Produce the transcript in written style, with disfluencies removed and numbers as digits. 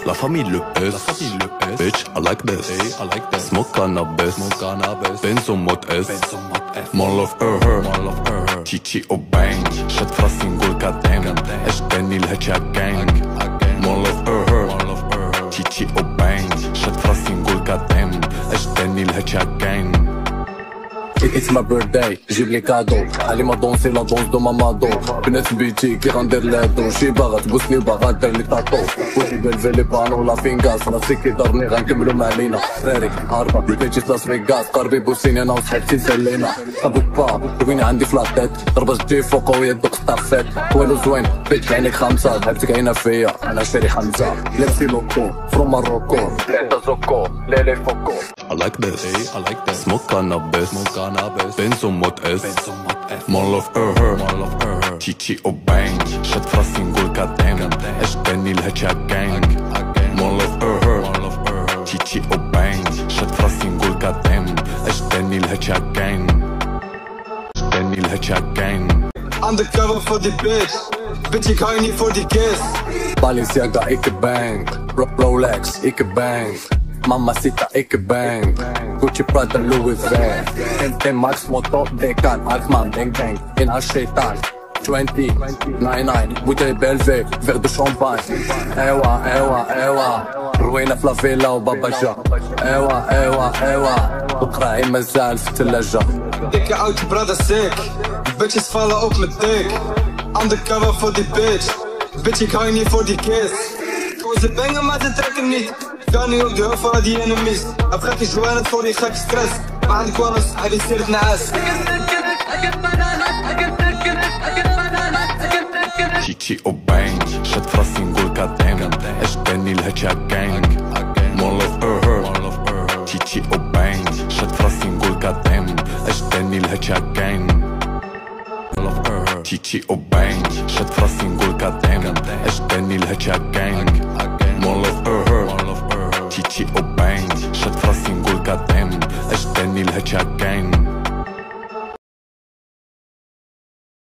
La famille le S, bitch, I like this, smoke cannabis, Benzo mode S, mon love her, Chichi او bang, شد فراسي نقول كاتين, اش تاني لهجة gang, mon love her, Chichi او bang, شد فراسي نقول كاتين, اش تاني لهجة gang. It's my birthday, جيب لي كادو علي ما دونسي لا دونس دو مامادو بنات بيتي كي غندير لادو شي باغا تبوسني وباغا دير لي طاطو وجي بلفي لي بانو لا فينغاس راسي كي دارني غنكملو مع لينا راري هاربا بيتي لاس فيغاس قربي بوسيني انا وصحبتي سلينا ابوك با وين عندي فلاطيت ضربة تجي فوق وهي دوق ستارفيت والو زوين بيت عينيك خمسة حبتك عينا فيا انا شاري حمزة لابسي لوكو فروم ماروكو ليتا زوكو ليلي فوكو I like this, smoke cannabis, Benzo mode S, mon love her, Chichi او bang, شد فراسي نقول كاتين, اش تاني لهجة gang, mon love her, Chichi او bang, شد فراسي نقول كاتين, اش تاني لهجة gang, تاني لهجة gang. Undercover for the bitch ik hou niet voor die kiss. Balenciaga ik bang, Rolex ik bang, Mamacita ik bang, Gucci Prada Louis Vuitton, en Max Moto Decan, Armand Deng Deng, in haar shaitan 20, 99, bouteille Belvé, verre de champagne, ewa, روينا في لافيلا وباباجا ايوا وقراعي مازال في الثلاجة Dikke auto brada sick, bitches vallen op mijn dik. Undercover voor die bitch ik hou niet voor die kiss. Ze bengen maar ze trekken niet, kan niet op de hoofd van die enemies. Heb gekke joannet voor die gekke stress, maar aan de kwalens, hij die zit naast. Chichi او bang, شد فراسي نقول كاتين, اش تاني لهجة gang, mon love her, Chichi او bang, شد فراسي نقول كاتين, اش تاني لهجة gang, Chichi او bang, شد فراسي نقول كاتين, اش تاني لهجة gang, mon love her, Chichi او bang, شد فراسي نقول كاتين, اش تاني لهجة gang.